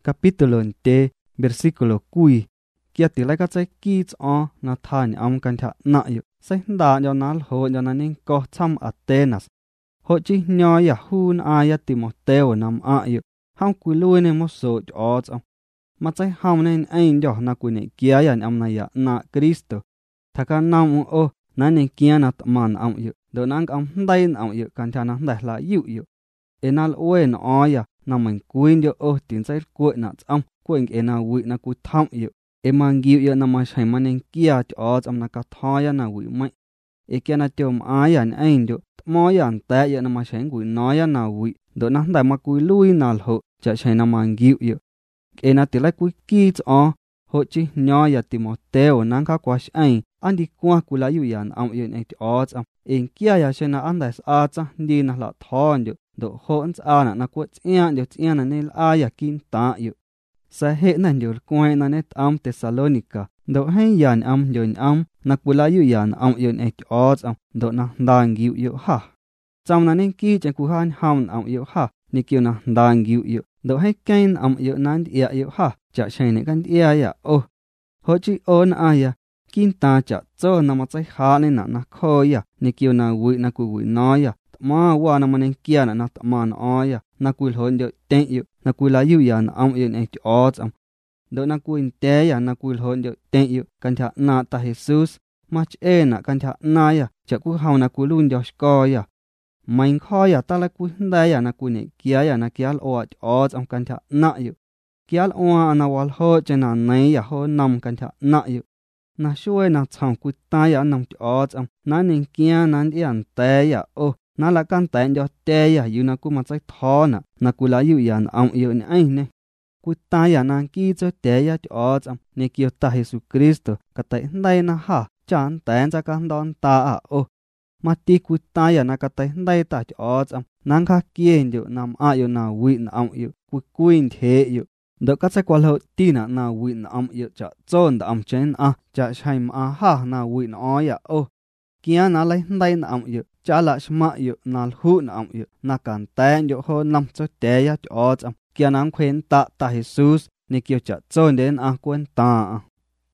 capítulo te versículo 9 kia ti lai ka chai ki cho na than am kan tha na yu sai da yo nal ho yo na ning ko cham Atenas ho chi nyo ya hun a ya Timoteo nam a yu ham ku lu ne mo so cho cham ma chai ham ne ein yo na ku ne kia ya am na ya na Cristo thaka nam o na ne kia na man am yu do nang am dai am yu kan tha na dai la yu enal wen o ya na man kuin yo o tin sai ku na cham ku eng na wi na ku tham yu emang giu yo na ma shai manen kia cho cham na ka tha ya na wi mai e kia na tiom a ya na ein yo mo ya ta ya na ma shai gu no ya na wi do na dai ma ku lui na ho cha shai na mang giu yo e na ti lai ku ki cho ho chi nyo ya Timoteo nang ka kwa shai an di kwa ku la yu ya na am yo ne cho cham en kia ya shai na an dai a cha di na la thon yo do ho an cha na ku chia na ne a ya kin ta yo sa he nan yo kwai na net am Thessalonica do hay yan am yon am nakula yu yan am yon ek os am do na dang yu yu ha cham na nen ki chen ku han ham am yu ha ni kyu na dang yu yu do hay kain am yu nan ya yu ha cha shai ne kan ya ya o ho chi on a ya kin ta cha cho na ma chai ha ne na kho ya ni kyu na wi na ku wi no ya ma wa na manen kia na ma na o ya na ku hon yo ten yu na ku la yu ya na am yu ne os am do na ku te ya na ku hon yo ten yu kan tha na ta Jesus mach e na kan tha na ya cha ku ha na ku lun yo sko ya main kho ya ta la ku da ya na ku ne kia ya na kial o os am kan tha na yu kial o na wal ho che na nei ya ho nam kan tha na yu na shuai na chang ku ta ya nam os am na ning kia nan yan te ya o na la kan tan yo te ya yu na ku ma chai tho na ku la yu yan am yu ni ai ne ku ta ya na ki cho te ya cho cham ne ki ta Jesus Cristo ka tai dai na ha chan tan cha kan don ta a o ma ti ku ta ya na ka tai dai ta cho cham nang kha kien yu nam a yu na wi na am yu ku kuin the yu do ka cha kwal ho ti na wi na am yu cha chon da am chen a cha shai ma ha na wi na o ya o kia na lai dai na am yu cha la shma yu na hu na am yu na kan tan yu ho nam cho te ya cho cham kia nang khuen ta Jesus ni kêu cha chon den a kwen ta